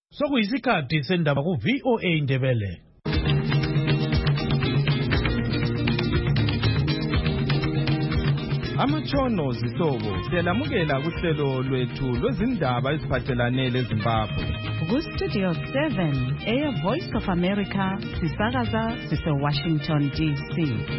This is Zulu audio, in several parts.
Sokuyisikhathi sendaba ku VOA Indebele. Amatshono zihlobo siyalamukela kuhlelo lwethu lwezindaba eziphathelane leZimbabwe. Ku-Studio 7 Air Voice of America sisakaza sise-Washington DC.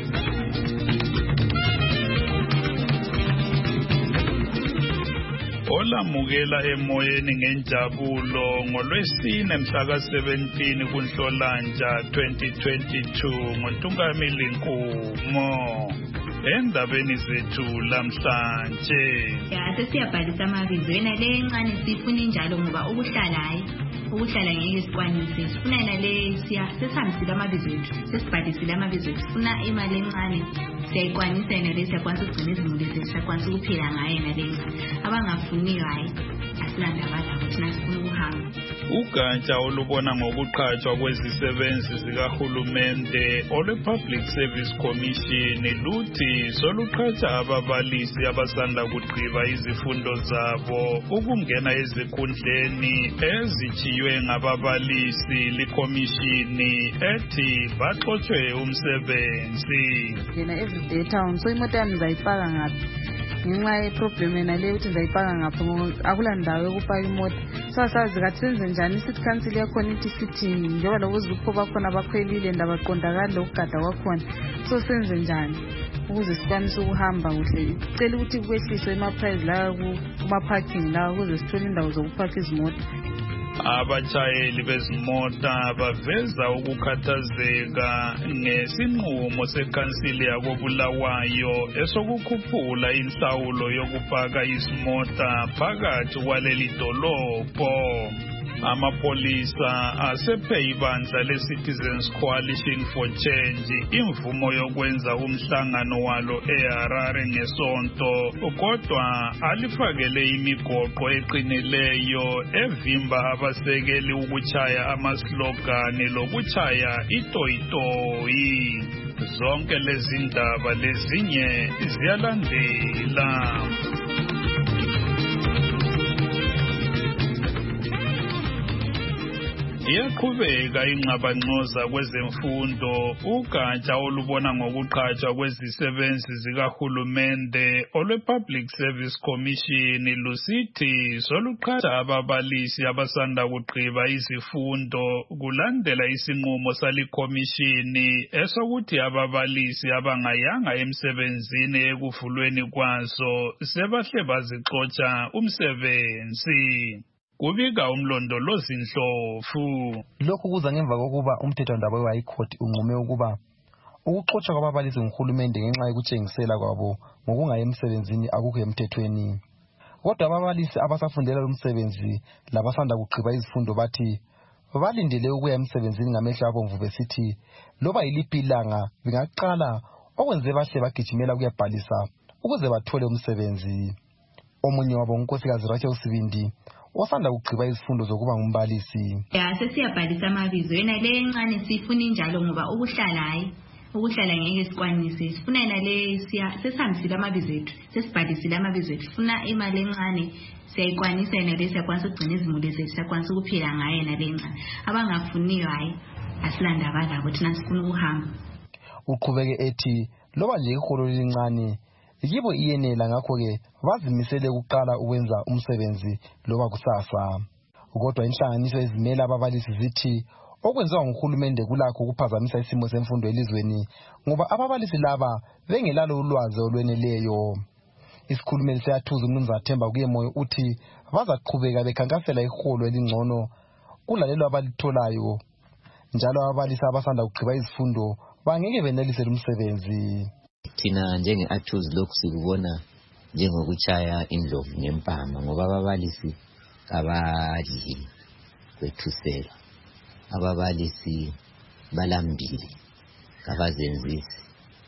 Olamukela emoyeni ngenjabulo ngolwesine mhla ka-17 kuNhlolanja 2022 ngoNtungamili Nkumo. Endabeni zethu lamhlanje sesiyabhalisa amabizo yena le encane sifuna injalo ngoba ukuhlala ngeke sikwanise sifuna yena le sesihambisile amabizo ethu sesibhalisile amabizo ethu sifuna imali encane siyayikwanisa yena le siyakwanisa ukugcina izimuli zethu siyakwanisa ukuphila ngayo yena le abangafuniyo hayi asilandaba labo thina sifuna ukuhamba. Ugatsha olubona ngokuqhatshwa kwezisebenzi zikahulumende olwe-Public Service Commission luthi soluqhatsha ababalisi abasanda kugqiba izifundo zabo ukungena ezikhundleni ezithiywe ngababalisi likhomishini ethi baxotshwe umsebenzi. Yena everyday town so imoto yami ngizayipaka ngaphi ngenxa yeproblem yena leyo ukuthi ngizayipaka ngaphi akula ndawo yokupaka imoto. Sasazi kathi senze njani city council yakhona ithi sithi njengoba labo zikho bakhona abakhwelile ndabaqondakala lokugada kwakhona so senze njani ukuze sikwanise ukuhamba kuhle. Cela ukuthi kwehliswe ama-price la kuma-parking la ukuze sithole indawo zokupaka izimoto. Abatshayeli bezimota baveza ukukhathazeka ngesinqumo sekhansili yakoBulawayo esokukhuphula inhlawulo yokupaka izimota phakathi kwaleli dolobho. Amapolisa asephe ibandla le-Citizens Coalition for Change imvumo yokwenza umhlangano walo eHarare ngesonto, kodwa alifakele imigoqo eqinileyo evimba abasekeli ukutshaya amaslogani lokutshaya itoyitoyi. Zonke lezi ndaba lezinye ziyalandela. Iyaqhubeka ingxabangxoza kwezemfundo. Ugatsha olubona ngokuqhatshwa kwezisebenzi zikahulumende olwe-Public Service Commission lusithi soluqhatsha ababalisi abasanda kugqiba izifundo kulandela isinqumo salikhomishini esokuthi ababalisi abangayanga emsebenzini ekuvulweni kwaso sebahle bazixotsha umsebenzi. Kubika umlondolozi Ndlovu. Lokhu kuza ngemva kokuba umthethwandaba we-High Court unqume ukuba ukuxotshwa kwababalisi nguhulumende ngenxa yokutshengisela kwabo ngokungayi emsebenzini akukho emthethweni. Kodwa ababalisi abasafundela umsebenzi labasanda kugqiba izifundo bathi balindele ukuya emsebenzini ngamehlo abomvu besithi loba yiliphi ilanga bengaqala okwenze bahle bagijimela ukuyabhalisa ukuze bathole umsebenzi. Omunye wabo ngunkosikazi Rachel Sibindi osanda kugqiba izifundo zokuba ngumbalisi. Sesiyabhalisa amabizo yena le encane sifuna injalo ngoba ukuhlala ngeke sikwanise sifuna yena le sesihambisile amabizo ethu sesibhalisile amabizo ethu sifuna imali encane siyayikwanisa yena le siyakwanisa ukugcina izimuli zethu siyakwanisa ukuphila ngayo yena le encane abangafuniyo hayi asilandaba labo thina sifuna ukuhamba. Uqhubeke ethi loba nje iholo elincane yibo iyenela ngakho-ke bazimisele ukuqala ukwenza umsebenzi loba kusasa. Kodwa inhlanganiso ezimela ababalisi zithi okwenziwa nguhulumende kulakho ukuphazamisa isimo semfundo elizweni ngoba ababalisi laba bengelalo ulwazi olweneleyo. Isikhulumeli seYathuza uMnumzana Themba Kuyemoyo uthi bazaqhubeka bekhankasela iholo elingcono kulalelo abalitholayo njalo ababalisi abasanda kugqiba izifundo bangeke benelise umsebenzi. Thina njenge-Athuzi lokhu sikubona njengokutshaya indlovu ngempama ngoba ababalisi abadli kwethusela, ababalisi balambile kabazenzisi,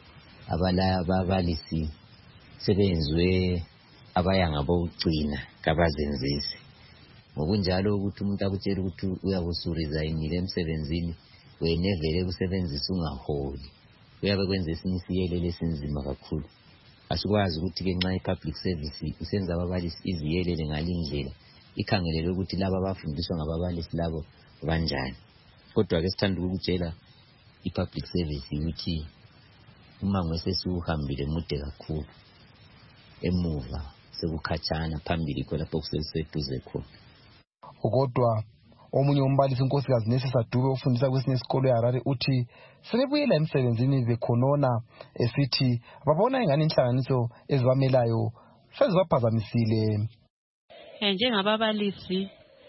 ababalisi sebenzwe abaya ngabokugcina kabazenzisi. Ngokunjalo ukuthi umuntu akutshela ukuthi uyabusurizayinile emsebenzini wenevele kusebenzisa ungaholi kuyabe kwenza esinye isiyelele esinzima kakhulu. Asikwazi ukuthi ke nxa i-public service isenza ababalisi iziyelele ngalindlela ikhangelele ukuthi laba abafundiswa ngababalisi labo banjani. Kodwa ke sithanda ukutshela i-public service ukuthi umango esesiuhambile mude kakhulu, emuva sekukhatshana, phambili khonapho kuseseduze khona. Kodwa omunye umbalisi unkosikazi Nesisa Dube ufundisa kwesinye isikolo eHarare uthi sebebuyela emsebenzini bekhonona, esithi babona ingane inhlanganiso ezibamelayo sezibaphazamisile. Njengababalisi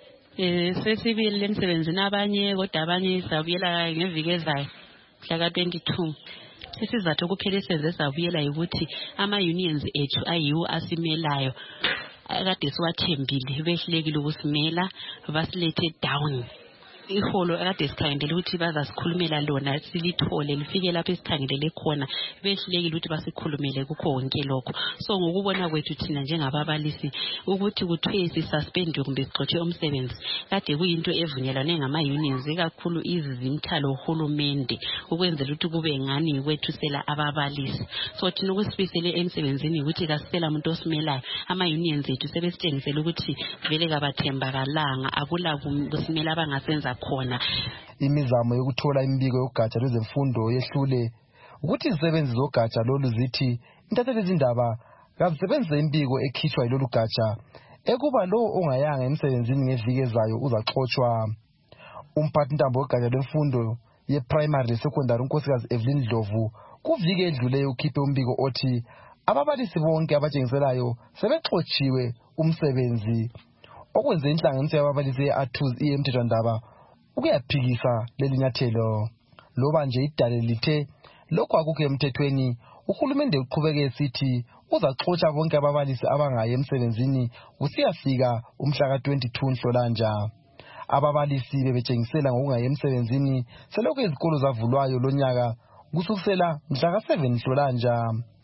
sesibili emsebenzini, abanye kodwa abanye sabuyela ngeviki ezayo mhla ka-22. Isizathu kuphela esenze sabuyela ukuthi ama-unions ethu ayiwo asimelayo akade siwathembile, behlulekile ukusimela, basilethe down. Iholo akade sikhangelele ukuthi bazasikhulumela lona silithole lifike lapho esikhangelele khona, behlulekile ukuthi basikhulumele kukho wonke lokho. So ngokubona kwethu thina njengababalisi ukuthi kuthiwe sisuspendwe kumbe sixotshe umsebenzi kade kuyinto evunyelwane ngama-unions, ikakhulu izinthalo uhulumende, ukwenzela ukuthi kube ngani kwethusela ababalisi. So thina ukusibisele emsebenzini ukuthi kasisela umuntu osimelayo, ama-unions ethu sebesitshengisela ukuthi vele kabathembakalanga, akula kusimela abangasenza khona. Imizamo yokuthola imbiko yogatsha lwezemfundo yehlule ukuthi izisebenzi zogatsha lolu zithi intatheli izindaba kazisebenze imbiko ekhishwa yilolu gatsha ekuba lo ongayanga emsebenzini ngeviki ezayo uzaxotshwa. Umphathi ntambo wogatsha lwemfundo ye-primary le-secondary unkosikazi Evelyn Dlovu kuviki edluleyo ukhiphe umbiko othi ababalisi bonke abatshengiselayo sebexotshiwe umsebenzi, okwenze inhlanganiso yababalisi ye-ATUZ emthethwandaba ukuyaphikisa leli nyathelo. Loba nje idale lithe lokho akukho emthethweni, uhulumende uqhubeke esithi uzaxotsha bonke ababalisi abangayi emsebenzini kusiyafika umhla ka-22 Nhlolanja. Ababalisi bebetshengisela ngokungayi emsebenzini selokhu izikolo zavulwayo lonyaka kusukisela mhla ka-7 Nhlolanja.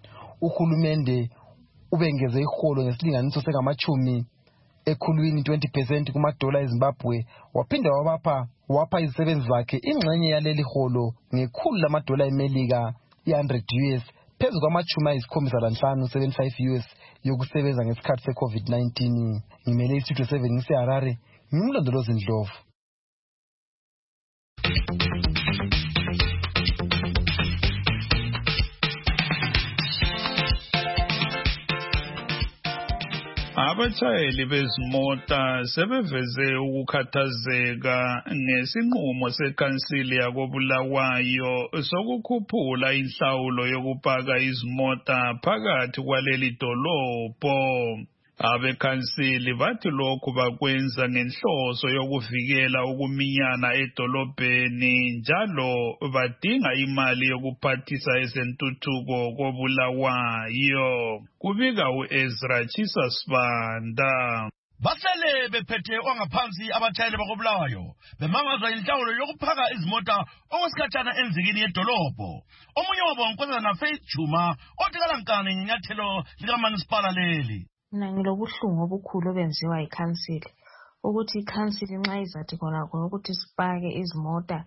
Uhulumende ubengeze iholo ngesilinganiso sengama-10 ekhulwini 20% kumadola eZimbabwe, waphinda wapha izisebenzi zakhe ingxenye yaleli holo $100 eMelika, i-100 US, phezu kwama-75 $75 yokusebenza ngesikhathi se-COVID-19. Ngimele iStudio 7 ngiseHarare, ngimlondolozi Ndlovu. Abatshayeli bezimota sebeveze ukukhathazeka ngesinqumo sekhansili yakoBulawayo sokukhuphula inhlawulo yokupaka izimota phakathi kwaleli dolobho. Abekhansili bathi lokhu bakwenza ngenhloso yokuvikela ukuminyana edolobheni njalo badinga imali yokuphathisa ezentuthuko koBulawayo. Kubika uEzra Chisasibanda. Basele bephethe ongaphansi abatshayeli bakoBulawayo bemangazwa inhlawulo yokuphaka izimota okwesikhatshana enzikini yedolobho. Omunye wabo unkosazana Faith Juma othikala nkani ngenyathelo likaManisipala leli. Mina ngilobuhlungu obukhulu obenziwa yikhansili ukuthi ikhansili nxa izathi khona ukuthi sipake izimota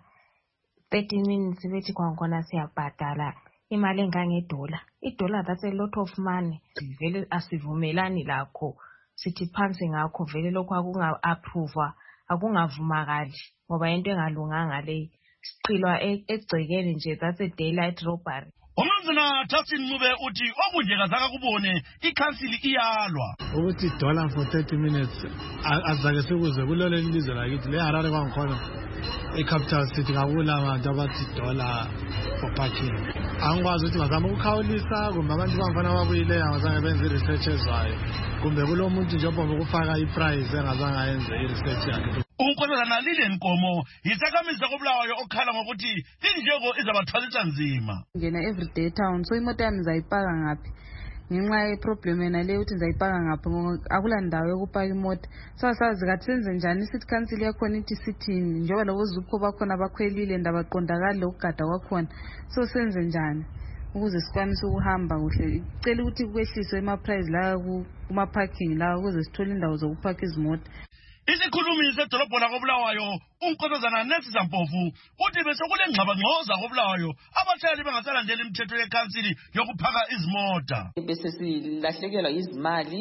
30 minutes bethi khona siyabhadala imali engangedola. Idola that's a lot of money. Vele asivumelani lakho, sithi phansi ngakho, vele lokho akunga-approve, akungavumakali ngoba into engalunganga leyi. Siqilwa egcekeni nje, that's a daylight robbery. Umnumzana Justin Mube uthi okunje kazaka kubone ikhansili iyalwa ukuthi dollar for 30 minutes azake sekuze kulole ilizwe lakithi leHarare kwangikhona eCapital City kakula abantu abathi dollar for parking. Angikwazi ukuthi bazama ukukhawulisa kumbe abantu bamfana babuyile angazange benze research ezwayo kumbe kulo muntu nje obomba ukufaka iprice engazange ayenze iresearch yakhe. Unkosazana Lilian Nkomo yisakamisa koBulawayo okhala ngokuthi indleko izabathwalisa nzima. Ngena everyday town, so imota yami ngizayipaka ngaphi? Ngenxa yeproblem yena leyo ukuthi ngizayipaka ngaphi ngoba akula ndawo yokupaka imota. Sasazi kathi senze njani, sithi cancel yakhona ithi sithini njengoba labo zupho bakhona bakhwelile ndabaqondakala ukugada kwakhona. So senze njani ukuze sikwanise ukuhamba kuhle? Icela ukuthi kwehliswe ama-price la kuma parking la ukuze sithole indawo zokupaka izimota. Isikhulumi sedolobho lakoBulawayo unkosazana Nesisa Mpofu uthi bese kule ngxabangxoza koBulawayo abatshayeli bengasalandeli imithetho yekhansili yokuphaka izimota. Bese silahlekelwa izimali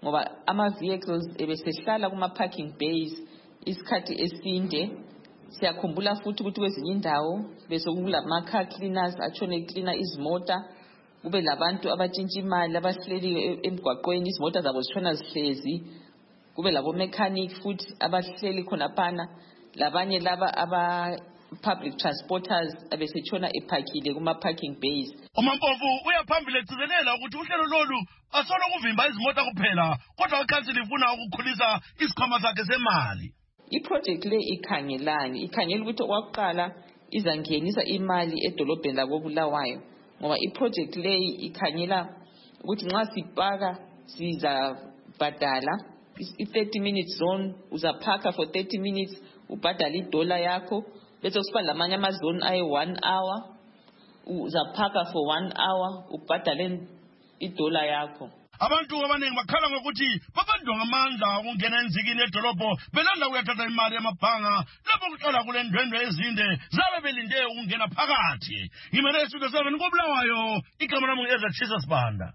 ngoba ama-vehicles ebesehlala kuma-parking bays isikhathi esinde. Siyakhumbula futhi ukuthi kwezinye indawo bese kulama-car cleaners atshone cleaner izimota, kube labantu abatshintshha imali abahleli emgwaqweni, izimota zabo zitshona zihlezi, kube labo-mechanic futhi abahleli khonaphana, labanye laba public transporters abesetshona ephakile kuma-parking bays. uMampofu uyaphambili egcizelela ukuthi uhlelo lolu asolo kuvimba izimota kuphela, kodwa ikhansili ifuna ukukhulisa isikhwama sakhe semali. Iproject le ikhangelani? Ikhangela ukuthi okwakuqala izangenisa imali edolobheni lakoBulawayo, ngoba iproject le ikhangela ukuthi nxa sipaka sizabhadala i-30 minutes zone, uzaphaka for 30 minutes ubhadala $1 yakho, bese kusiba lamanye amazone ayi-1 hour, uzaphaka for 1 hour ubhadale $1 yakho. Abantu abaningi bakhala ngokuthi babandwa ngamandla ukungena enzikini edolobho belanda kuyathatha imali yamabhanga lapho kuqala kule ndwendwe ezinde zabe belinde ukungena phakathi. Ngimele eStudio 7 koBulawayo, igama lami ngu-Ezra Chisa Sibanda.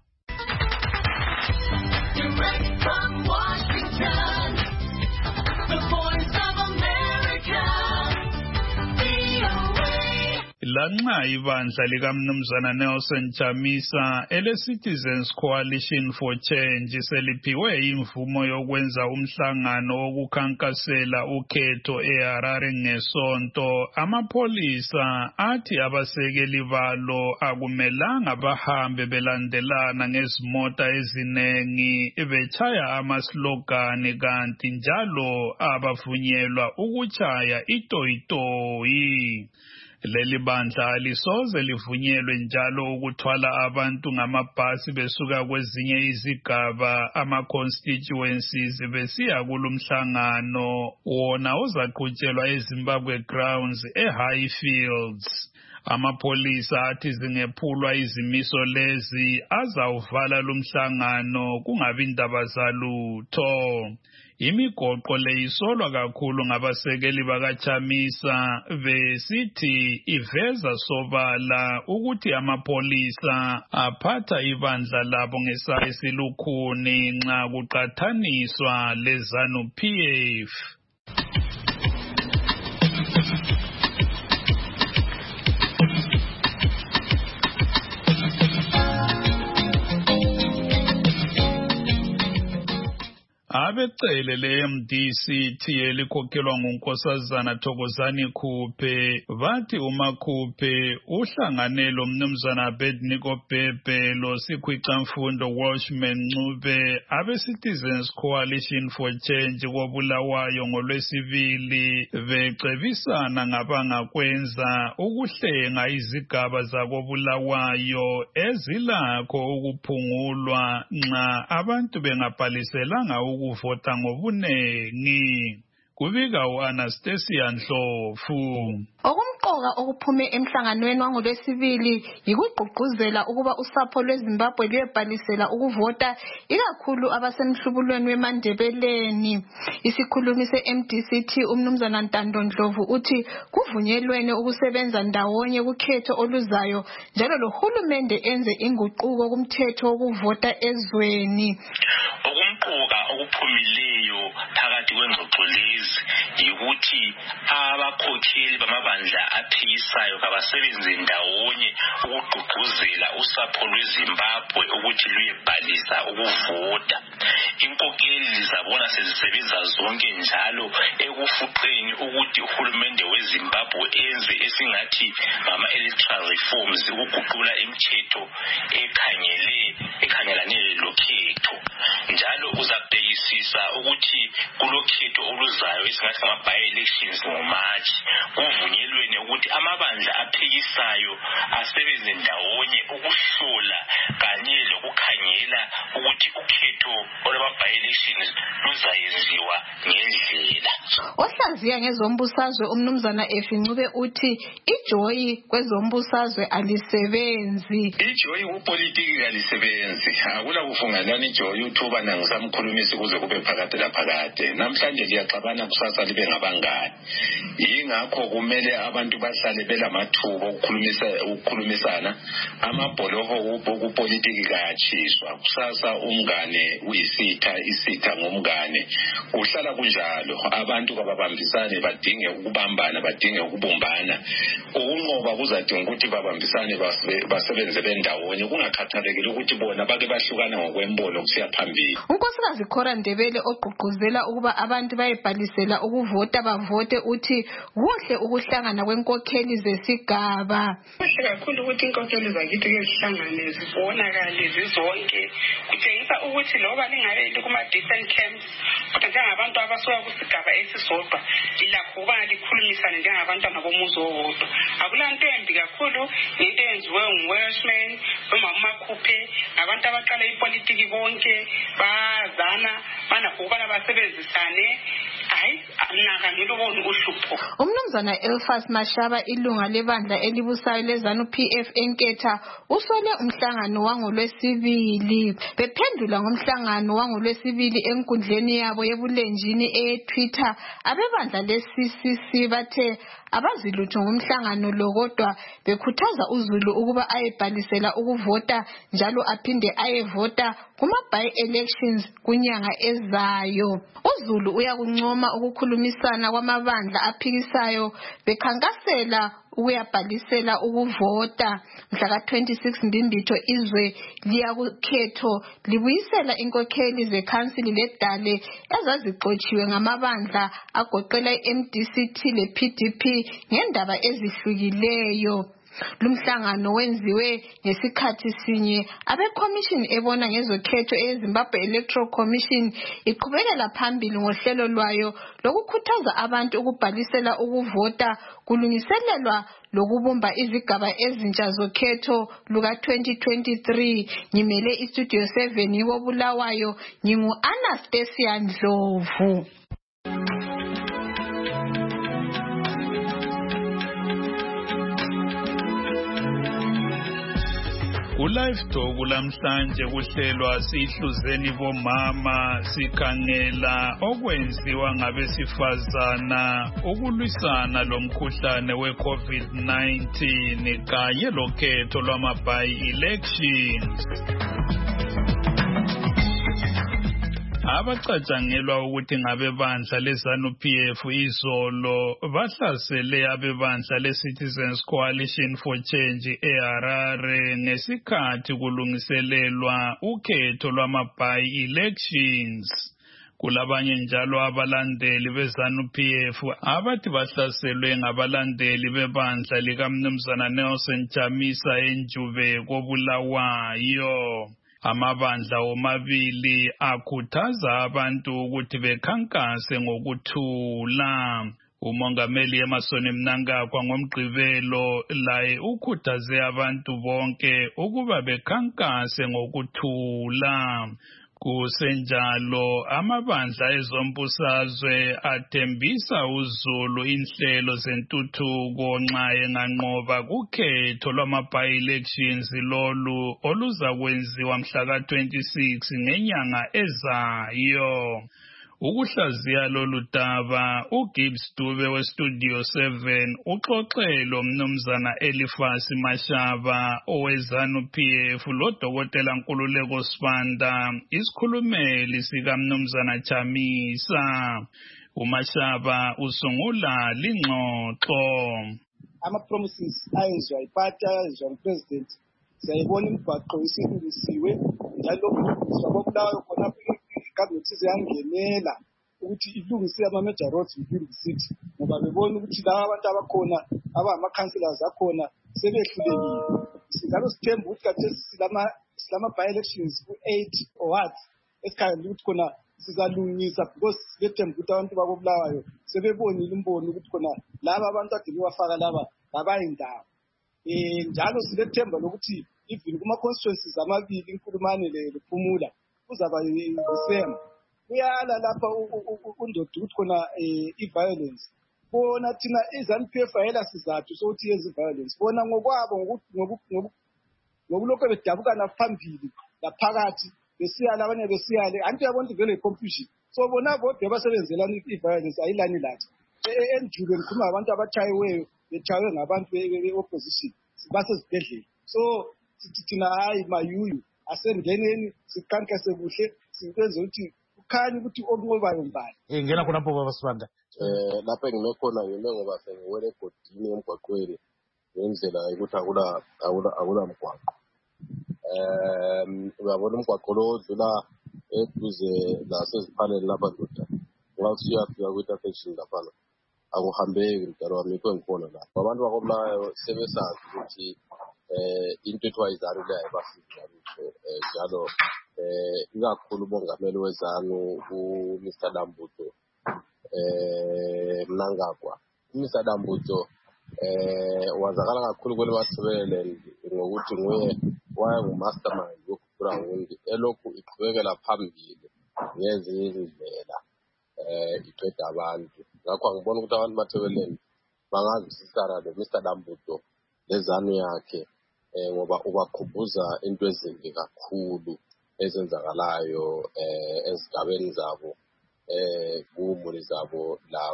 Direct from Washington, the Voice of America, VOA. Lanxa ibandla likaMnumzana Nelson Chamisa ele-Citizens Coalition for Change seliphiwe imvumo yokwenza umhlangano wokukhankasela ukhetho eHarare ngesonto, amapholisa athi abasekeli balo akumelanga bahambe belandelana ngezimota ezinengi betshaya amaslogani, kanti njalo abavunyelwa ukutshaya itoyitoyi. Leli bandla lisoze livunyelwe njalo ukuthwala abantu ngamabhasi besuka kwezinye izigaba ama-constituencies besiya kulumhlangano wona uzaqhutshelwa eZimbabwe Grounds eHighfields. Amapholisa athi zingephulwa izimiso lezi azawuvala lumhlangano kungabi ndaba zalutho. Imigoqo le isolwa kakhulu ngabasekeli bakaChamisa besithi iveza sobala ukuthi amapholisa aphatha ibandla labo ngesandla esilukhuni nxa kuqathaniswa leZANU-PF. Abecele le-MDC elikhokhelwa nguNkosazana Thokozani Khuphe bathi uMakhuphe uhlangane loMnumzana Abednego Bhebhe loSikhwicamfundo Welshman Ncube abe-Citizens Coalition for Change koBulawayo ngoLwesibili becebisana ngabangakwenza ukuhlenga izigaba zakoBulawayo ezilakho ukuphungulwa nxa abantu bengabhaliselanga ukuvota ngobunengi. Kubika u-Anastasia Ndlovu. Okumqoka okuphume emhlanganweni wangoLwesibili yikugqugquzela ukuba usapho lweZimbabwe luyebhalisela ukuvota, ikakhulu abasemhlubulweni weMandebeleni. Isikhulumi se-MDC uMnumzana Ntando Ndlovu uthi kuvunyelwene ukusebenza ndawonye kukhetho oluzayo, njalo lohulumende enze inguquko kumthetho wokuvota ezweni. Okumqoka okuphumileyo phakathi kwengxoxo lezi yikuthi abakhokheli bamabandla aphikisayo kabasebenze ndawonye ukugqugquzela usapho lweZimbabwe ukuthi luyebhalisa ukuvota. Inkokeli zabona sezisebenza zonke njalo ekufuqeni ukuthi uhulumende weZimbabwe enze esingathi ngama-electoral reforms, ukuguqula imithetho ekhangelane lokhetho. Njalo uzabhekisisa ukuthi kulokhetho oluzayo esingathi ngama-by-elections ngoMarch, kuvunyelwene ukuthi amabandla aphikisayo asebenze ndawonye ukuhlola kanye lokukhangela ukuthi ukhetho olwama-by-elections luzayenziwa ngendlela. Ohlaziya ngezombusazwe uMnumzana Ncube uthi ijoyi kwezombusazwe alisebenzi. Ijoyi kupolitiki alisebenzi. Akula kufunganani ijoyi uthubana ngisamkhulumisa ukuze kube phakade laphakade. Namhlanje liyaxabana kusasa libe ngabangani. Yingakho kumele abantu bahlale belamathuba ukukhulumisana. Amabholoho kupolitiki kayatshiswa. Kusasa umngane isitha ngomngane. Uhlala kunjalo. Abantu kababambisane badinge ukubambana, badinge ukubumbana. Ukunqoba kuzadinga ukuthi babambisane basebenze bendawonye kungakhathalekile ukuthi bona bake bahlukana ngokwembono kusiya phambili. uNkosikazi Cora Ndebele ogqugquzela ukuba abantu bayebhalisela ukuvota bavote uthi kuhle ukuhlangana kwenkokheli zesigaba. Kuhle kakhulu ukuthi inkokheli zakithi ke zihlangane zibonakale zizonke kutshengisa ukuthi loba lingabe kuma different camps kodwa njengabantu abasuka kusigaba esisodwa ilakho ukuba likhulumisane njengabantu ababomuzi owodwa. Akulanto embi kakhulu into eyenziwe nguWelshman noma uMakhuphe abantu abaqala ipolitiki bonke bazana banakho ukubana basebenzisane. Hayi nakakhangela ubona uhlupho. Umnumzana Elfas Mashaba ilunga lebandla elibusayo leZanu PF eNketha usole umhlangano wangoLwesibili. Bephendula ngomhlangano wangoLwesibili enkundleni yabo yebulenjini eTwitter abebandla leCCC bathe abazilutho ngomhlangano lo kodwa bekhuthaza uZulu ukuba ayebhalisela ukuvota njalo aphinde ayevota kuma-by elections kunyanga ezayo. uZulu uyakuncoma ukukhulumisana kwamabandla aphikisayo bekhankasela ukuyabhalisela ukuvota. Mhla ka-26 Mbimbitho izwe liyakukhetho libuyisela inkokheli zekhansili ledale ezazixotshiwe ngamabandla agoqela iMDCT lePDP ngendaba ezihlukileyo. Lumhlangano wenziwe ngesikhathi sinye abeCommission ebona ngezokhetho eZimbabwe Electoral Commission iqhubekela phambili ngohlelo lwayo lokukhuthaza abantu ukubhalisela ukuvota kulungiselelwa lokubumba izigaba ezintsha zokhetho luka-2023. Ngimele iStudio 7 yobulawayo ngingu-Anastasia Ndlovu. Live Talk lamhlanje kuhlelwa sihluzeni bomama sikhangela okwenziwa ngabesifazana ukulwisana lomkhuhlane we-COVID-19 kanye lokhetho lwama-by elections. Abacatshangelwa ukuthi ngabebandla leZanu PF izolo bahlasele abebandla leCitizens Coalition for Change eHarare ngesikhathi kulungiselelwa ukhetho lwama-by elections. Kulabanye njalo abalandeli beZanu PF abathi bahlaselwe ngabalandeli bebandla likaMnumzana Nelson Chamisa eNjuve koBulawayo. Amabandla omabili akhuthaza abantu ukuthi bekhankase ngokuthula. Umongameli Emmerson Mnangagwa ngomgqibelo laye ukhuthaze abantu bonke ukuba bekhankase ngokuthula. Kusenjalo amabandla ezombusazwe athembisa uZulu inhlelo zentuthuko nxa enganqoba kukhetho lwama-by elections lolu oluzakwenziwa mhla ka-26 ngenyanga ezayo. Ukuhlaziya lolu daba uGibbs Dube weStudio 7 uxoxe loMnumzana Elifas Mashaba oweZanu PF loDokotela Nkululeko Sibanda isikhulumeli sikaMnumzana Chamisa. UMashaba usungula lingxoxo. Ama-promises ayenziwa yipati ayenziwa ngupresident siyayibona imibhaqo isilungisiwe njalo sabobulawayo khona cabinet iziyangenela ukuthi ilungise ama-major roads within the city ngoba bebona ukuthi laba abantu abakhona abangama-councillors akhona sebehlulekile. Njalo sithemba ukuthi kathesi silama-by elections ku-8 or what esikhangela ukuthi khona sizalungisa because sibethemba ukuthi abantu bakobulawayo sebebonile imbono ukuthi khona laba abantu ade bewafaka laba abayindawo. Njalo silethemba lokuthi even kuma-constituencies amabili iNkulumane lePhumula kuzaba yisema. Kuyala lapha undoda ukuthi khona i-violence. Bona thina iZanu PF ayela sizathu sokuthi yenze i-violence. Bona ngokwabo ngokulokho bedabukana phambili laphakathi besiyala abanye besiyale. Anti uyabona vele i-confusion. so bona bodwa abasebenzelana i-violence ayilani lathi endulo ngikhuluma ngabantu abatshayiweyo betshaywe ngabantu be-opposition basezibhedlela so thina hayi mayuyu asengeneni siqankese kuhle sikwenze ukuthi kukhanye ukuthi okunqobayo mbani ngena khonapho baba Sibanda. Lapha engime khona ngime ngoba sengiwele egodini emgwaqweni ngendlela yokuthi akula mgwaqo. Uyabona umgwaqo lo odlula eduze naseziphaleni lapha ndoda ungasiyafika kwi-intersection laphana akuhambeki mdala wami yikho ngikhona lapho abantu bakobulawayo sebesazi ukuthi into ethiwa izanu le ayibasiza lutho njalo ikakhulu umongameli wezanu uMr Dambudzo Mnangagwa. uMr Dambudzo wazakala kakhulu kwele Mathebeleland ngokuthi nguye wayengumastermind yokuGrawundi elokhu iqhubekela phambili ngezinye izindlela iqeda abantu. Ngakho angibona ukuthi abantu Mathebeleland bangazisisana noMr Dambudzo lezanu yakhe ngoba ubakhumbuza into ezimbi kakhulu ezenzakalayo ezigabeni zabo kumuli zabo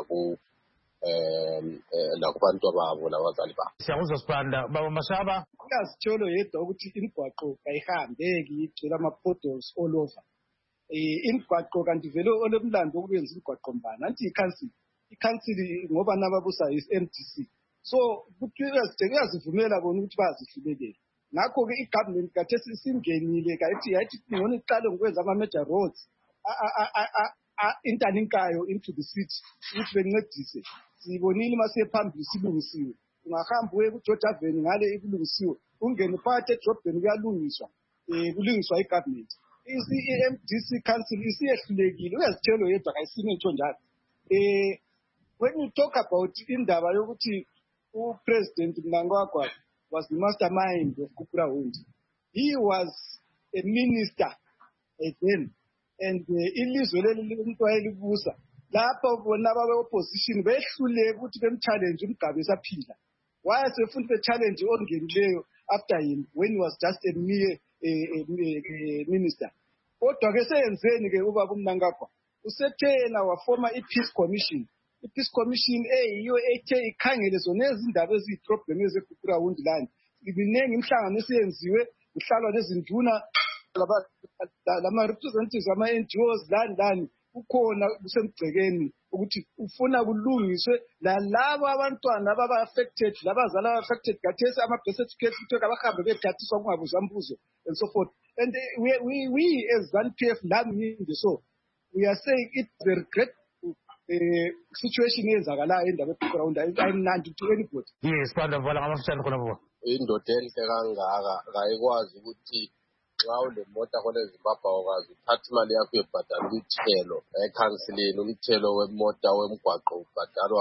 la kubantu ababo labazali babo. Siyakuzwa Sibanda. Baba Mashaba, uyazitsholo yedwa ukuthi imigwaqo kayihambeki igcwele ama-potholes all over. Imigwaqo kanti vele olomlando ukuyenza imigwaqo mbani anti ikhansili ngoba nababusa is-MDC so uyazivumela bona ukuthi bazihlubelela. Ngakho-ke i-government kathesi isingenile yayithi ngona iqale ngokwenza ama-major roads interlinkayo into the city ukuthi bencedise. Sibonile mase phambili silungisiwe. Ungahamba uye kuGeorge Avenue ngale ikulungisiwe. Ungene phakathi edrobheni kuyalungiswa. Kulungiswa i-government. I-MDC council isiyehlulekile. Uyazitshelo yedwa kayisime ntsho njalo. When you talk about indaba yokuthi uPresident Mnangagwa was the mastermind of Kukurawundi, he was a minister then, and ilizwe leli umuntu wayelibusa lapho bona ababe-opposition behluleke ukuthi bemchallenge uMgabe esaphila. Wayesefuna be-challenge ongenileyo after him when he was just a mere minister. Kodwa-ke seyenzeni-ke ubaba uMnangagwa? Usethena wafoma i-Peace Commission. I-Peace Commission yiyo ethe ikhangele zona izindaba eziyi-problem ezekuGrawundi land. Ibiningi imihlangano esiyenziwe, kuhlalwa nezinduna lama-representatives ama-NGOs lani ukhona kusemgcekeni ukuthi ufuna kulungiswe lalabo abantwana ababa-affected labazali aba-affected kathesi ama-birth certificates ukuthi abahambe begathiswa kungabuzwa mbuzo and so forth. And we as ZANU-PF lami so we are saying it's a regretful situation eyenzakalayo endaba eGrawundi ayimnandi to anybody. Yes, Sibanda vala ngamafutshane khonapho. Indoda enhle kangaka kayikwazi ukuthi xa unemoto khona eZimbabwe awukwazi uthatha imali yakho uyobhadala umthelo ekhansilini. Umthelo wemoto wemgwaqo ubhadalwa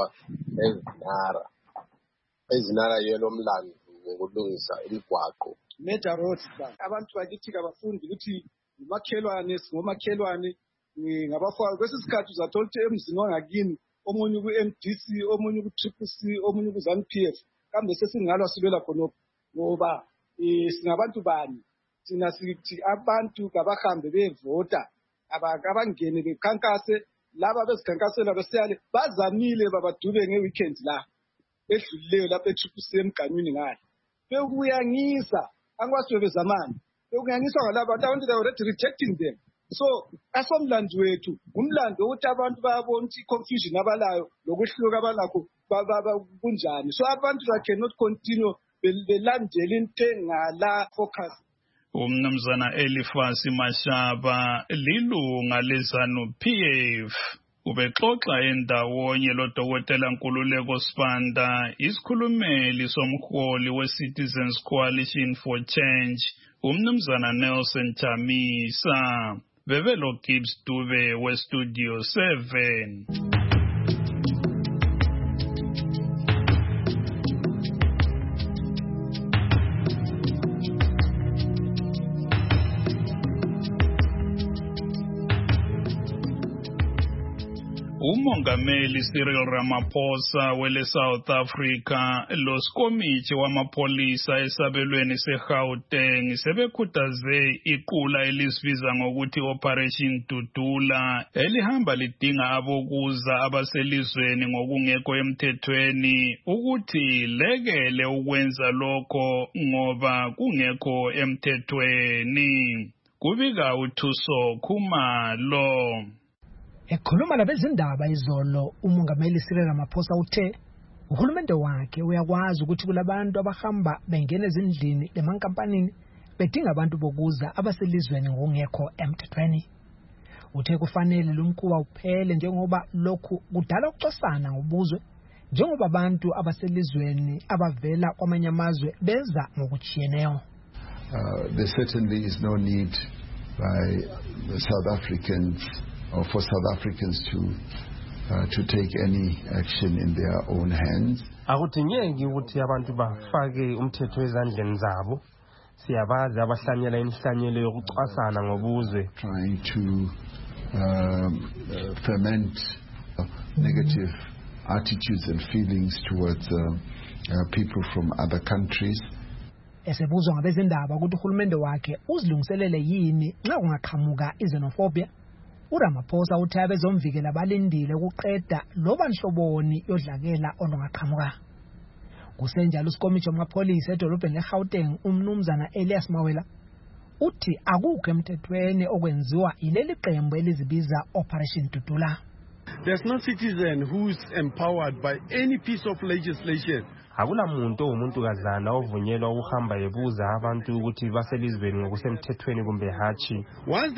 ezinara yelo mlando ngokulungisa imigwaqo. Major roads abantu bakithi kabafundi ukuthi ngomakhelwane ngabafaka kwesisikhathi uzathola ukuthi emzini wangakini omunye ku-MDC omunye ku-CCC omunye ku-ZANU-PF kambe sesingalwa sibela khonokho ngoba singabantu bani thina sithi abantu kabahambe bevota abangene bekhankase laba bezikhankasela besiyale bazamile babadube ngeweekend la edlulileyo lapha e-CCC emganwini ngale bekuyangisa angwasiwe bezamani bekuyangisa ngalabo abantu they already rejecting them. So asomlando wethu umlando ukuthi abantu bayabona ukuthi confusion abalayo lokwehluka abalakho kunjani. So abantu cannot continue belandela into engala focus. Umnumzana Elifasi Mashaba lilunga leZANU-PF ubexoxa endawonye loDokotela Nkululeko Sibanda isikhulumeli somholi we-Citizens Coalition for Change umnumzana Nelson Chamisa. Bebelo Gibbs Dube we-Studio 7. umongameli Cyril Ramaphosa wele South Africa lo sikomithi wamapholisa esabelweni seGauteng sebekhuthaze iqula elisibiza ngokuthi Operation Dudula elihamba lidinga abokuza abaselizweni ngokungekho emthethweni ukuthi lekele ukwenza lokho ngoba kungekho emthethweni. Kubika uThuso Khumalo. Ekhuluma labezindaba izolo umongameli Cyril Ramaphosa uthe uhulumende wakhe uyakwazi ukuthi kulabantu abahamba bengena ezindlini lemankampanini bedinga abantu bokuza abaselizweni ngokungekho emthethweni. Uthe kufanele lo mkhuba uphele njengoba lokhu kudala ukucosana ngobuzwe njengoba abantu abaselizweni abavela kwamanye amazwe beza ngokujiyeneyo. There certainly is no need by the South Africans or for South Africans to take any action in their own hands. Akudingeki ukuthi abantu bafake umthetho ezandleni zabo. Siyabazi abahlanyela inhlanyelo yokucwasana ngobuzwe. Trying to ferment negative attitudes and feelings towards people from other countries. Esebuzwa ngabezindaba ukuthi uhulumende wakhe uzilungiselele yini nxa kungaqhamuka izenophobia. uRamaphosa uthe abezomvikela balindile ukuqeda loba nhloboni yodlakela olungaqhamuka. Kusenjalo usikomithi wamapholisa edolobheni leGauteng umnumzana Elias Mawela uthi akukho emthethweni okwenziwa yileli qembu elizibiza Operation Dudula. There's no citizen who's empowered by any piece of legislation. Akula muntu kazana ovunyelwa ukuhamba ebuza abantu ukuthi baselizweni ngokusemthethweni kumbe hatshi. Once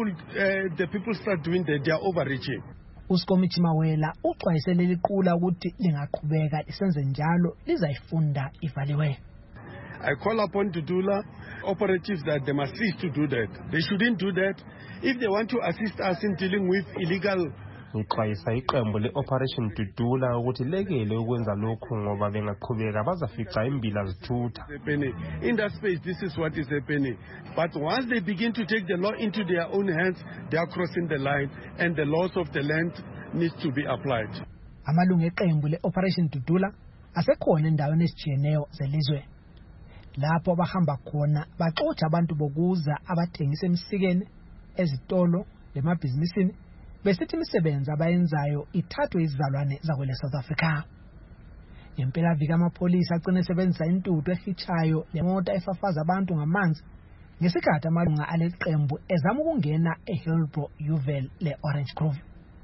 the people start doing that, they are overreaching. Usikomithi Mawela uxwayisele liqula ukuthi lingaqhubeka lisenze njalo lizayifunda ivaliwe. I call upon Dudula operatives that they must cease to do that. They shouldn't do that. If they want to assist us in dealing with illegal Uxwayisa iqembu le-Operation Dudula ukuthi lekele ukwenza lokhu ngoba bengaqhubeka bazafica imbila zithutha. In that space, this is what is happening. But once they begin to take the law into their own hands, they are crossing the line, and the laws of the land needs to be applied. Amalungu eqembu le-Operation Dudula asekhona endaweni ezijiyeneyo zelizwe. Lapho abahamba khona baxotsha abantu bokuza abathengisa emsikeni, ezitolo, lemabhizinisini besithi imisebenzi abayenzayo ithathwe izizalwane zakwele South Africa. Ngempela vika amapholisa agcina esebenzisa intuthu ehichayo lemoto efafaza abantu ngamanzi ngesikhathi amalunga aleqembu ezama ukungena eHillbrow Uval leOrange Grove.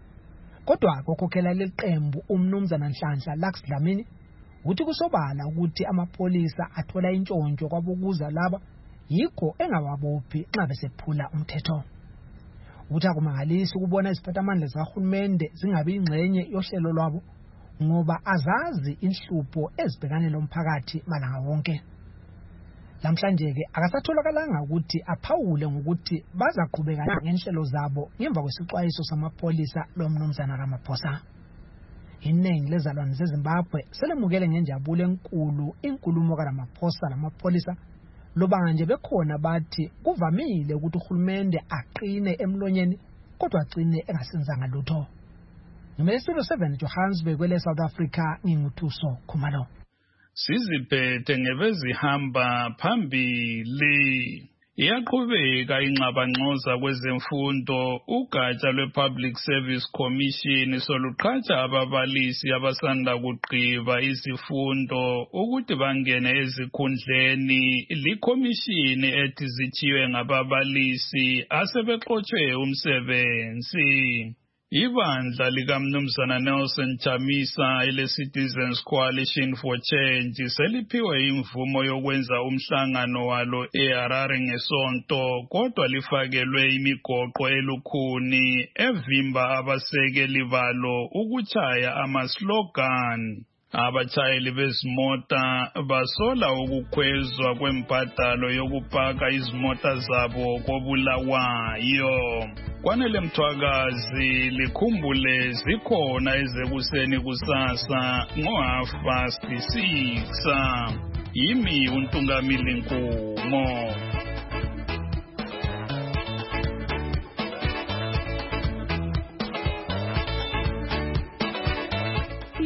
Kodwa kokhokhela leqembu umnumzana Nhlanhla Lux Dlamini uthi kusobala ukuthi amapholisa athola intshontsho kwabokuza laba yikho engababophi nxa besephula umthetho. Uthi akumangalisi ukubona iziphathamandla zikahulumende zingabi ingxenye yohlelo lwabo ngoba azazi inhlupho ezibhekane lomphakathi malanga wonke. Namhlanje ke akasatholakalanga ukuthi aphawule ngokuthi bazaqhubeka ngenhlelo zabo ngemva kwesixwayiso samapholisa lomnumzana Ramaphosa. Iningi lezalwane zeZimbabwe selemukele ngenjabulo enkulu inkulumo kaRamaphosa lamapholisa loba nje bekhona bathi kuvamile ukuthi uhulumende aqine emlonyeni kodwa agcine engasenzanga lutho. Ngimesilo 7 Johannesburg kwele South Africa nginguthuso Khumalo. Siziphethe ngebezihamba phambili. Iyaqhubeka inxabanxoza kwezemfundo ugatsha lwePublic Service Commission soluqhatsha ababalisi abasanda kuqiba izifundo ukuthi bangene ezikhundleni likhomishini ethi zithiwe ngababalisi asebexotshwe umsebenzi. Ibandla likamnumzana Nelson Chamisa ele-Citizens Coalition for Change seliphiwe imvumo yokwenza umhlangano walo eHarare ngesonto kodwa lifakelwe imigoqo elukhuni evimba abasekeli balo ukutshaya amaslogan. Abatshayeli bezimota basola ukukhwezwa kwembadalo yokupaka izimota zabo koBulawayo. Kwanele Mthwakazi likhumbule zikhona ezekuseni kusasa ngo6:30. Yimi uNtungamili Nkumo.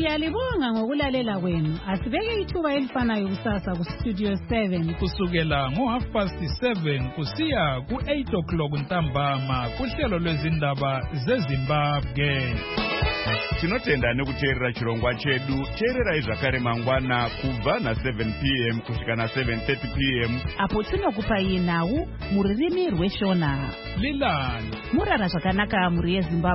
Siyalibonga ngokulalela kwenu. Asibeke ithuba elifanayo kusasa kustudio 7 kusukela ngo7:30 kusiya ku8 ntambama kuhlelo lwezindaba zeZimbabwe. Tinotenda nekuteerera chirongwa chedu. Teerera zvakare mangwana kubva na7 p.m. kusvika na7:30 p.m. apo tinokupai nhau muririmi rweshona. Lilani murara zvakanaka muri yeZimbabwe.